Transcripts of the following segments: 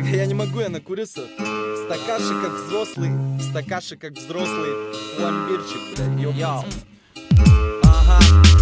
Я не могу, я накурился. Стакаши как взрослый, стакаши как взрослый. Пломбирчик, бля, ёбнется. Ага.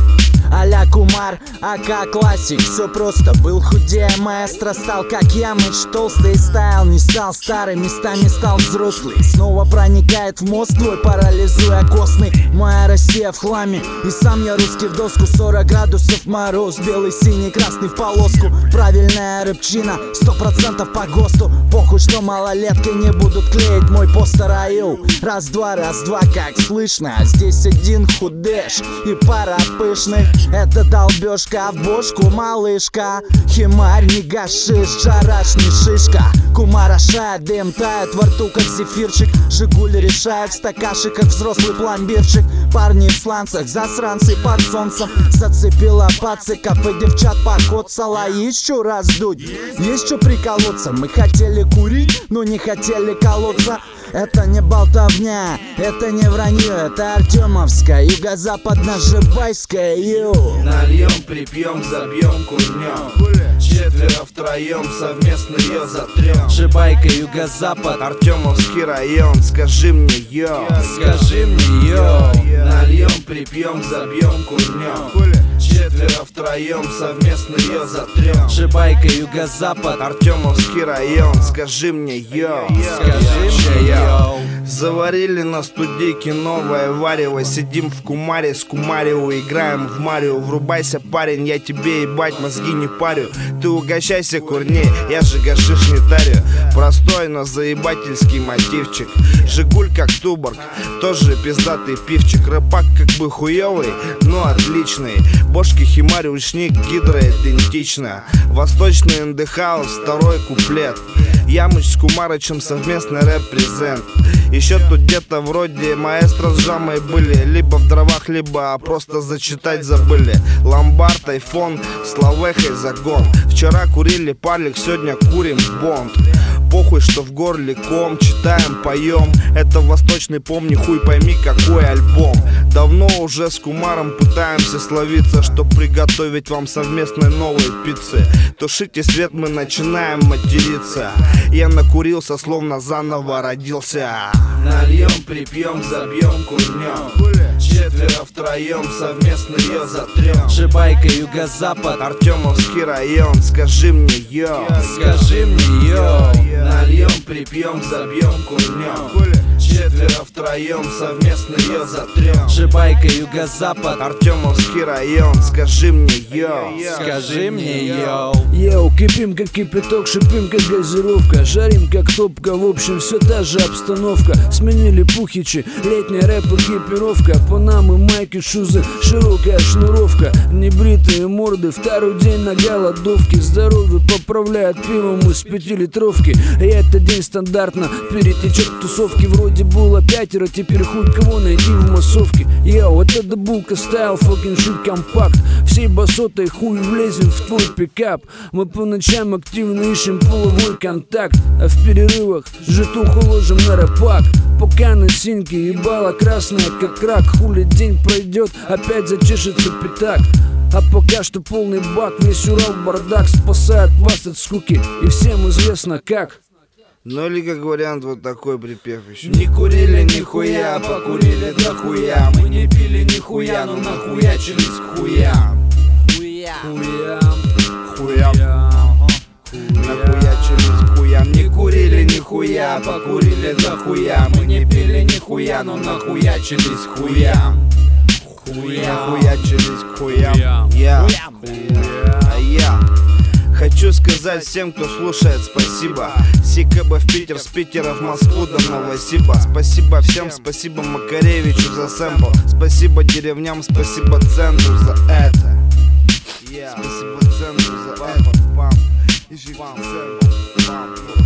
А-ля Кумар, ака классик. Все просто, был худее маэстро, стал как я. Меч толстый стайл, не стал старый, местами стал взрослый. Снова проникает в мозг твой, парализуя костный. Моя Россия в хламе, и сам я русский в доску. 40 градусов мороз, белый, синий, красный в полоску. Правильная рыбчина, 100% по ГОСТу. Похуй, что малолетки не будут клеить мой постер. Аю, раз-два, как слышно. Здесь один худеш и пара пышных. Это долбежка в бошку, малышка. Химарь, не гашиш, жараш, не шишка. Кумар ошает, дым тает во рту, как зефирчик. Жигуль решает, стакаши, как взрослый пломбирчик. Парни в сланцах, засранцы под солнцем. Зацепила пациков и девчат покоцала. Еще раздуть, есть что приколоться. Мы хотели курить, но не хотели колоться. Это не болтовня, это не вранье, это Артемовская, юго-западно-жибайская, Нальем, припьем, забьем, курнем. Четверо втроем, совместно ее затрем. Жибайка, юго-запад, Артемовский район, скажи мне йо. скажи мне йо. Нальем, припьем, забьем, курнем. Четверо втроем, совместно ее затрем. Жибайка, юго-запад, Артемовский район, скажи мне йо. скажи мне йо. Заварили на студийке новое варево. Сидим в Кумаре, с Кумарио играем в Марио. Врубайся, парень, я тебе ебать мозги не парю. Ты угощайся, курней, я же гашиш не тарю. Простой, но заебательский мотивчик. Жигуль как Туборг, тоже пиздатый пивчик. Рэпак как бы хуёвый, но отличный. Бошки, химарь, ручник, гидро идентично. Восточный ндхаус, второй куплет. Ямыч с Кумарычем совместный рэп-презент. Еще тут где-то вроде маэстро с Жамой были. Либо в дровах, либо просто зачитать забыли. Ломбард, айфон, с лавехой загон. Вчера курили палик, сегодня курим бонд. Похуй, что в горле ком, читаем, поем. Это восточный, помни, хуй пойми, какой альбом. Давно уже с Кумаром пытаемся словиться, чтоб приготовить вам совместной новой пиццы. Тушите свет, мы начинаем материться. Я накурился, словно заново родился. Нальем, припьем, забьем, курнем. Четверо втроем, совместно ее затрем. Жибайка, юго-запад, Артемовский район, скажи мне йо. скажи мне йо. Нальем, припьем, забьем, курнем. Четверо втроем, совместно ее затрем. Жибайка, юго-запад, Артемовский район, скажи мне йо. скажи мне йо. Йоу, кипим как кипяток, шипим как газировка. Жарим как топка, в общем все та же обстановка. Сменили пухичи, летняя рэп экипировка. Панамы, майки, шузы, широкая шнуровка. Небритые морды, второй день на голодовке. Здоровье поправляет пивом из 5-литровки. И этот день стандартно перетечет в тусовки. Вроде было 5, теперь хуй кого найти в массовке. Йоу, это дебулка стайл, fucking shit компакт. Всей басотой хуй влезем в твой пикап. Мы по ночам активно ищем половой контакт. А в перерывах житуху ложим на рэпак. Пока на синьке ебало красная как рак. Хули день пройдет, опять зачешется пятак. А пока что полный бак, весь Урал бардак. Спасает вас от скуки, и всем известно как. Ну или как вариант вот такой припев еще. Не курили нихуя, покурили до хуя. Мы не пили нихуя, но нахуячились к хуям. Нахуячились к хуям. Не курили нихуя, покурили до хуя. Мы не пили нихуя, но нахуячились к хуям. Нахуячились к хуям. Я. Хочу сказать всем, кто слушает, спасибо. СиКБ в Питер, с Питера в Москву до Новосиба. Спасибо всем, спасибо Макаревичу за сэмпл. Спасибо деревням, спасибо центру за это. Спасибо центру за это.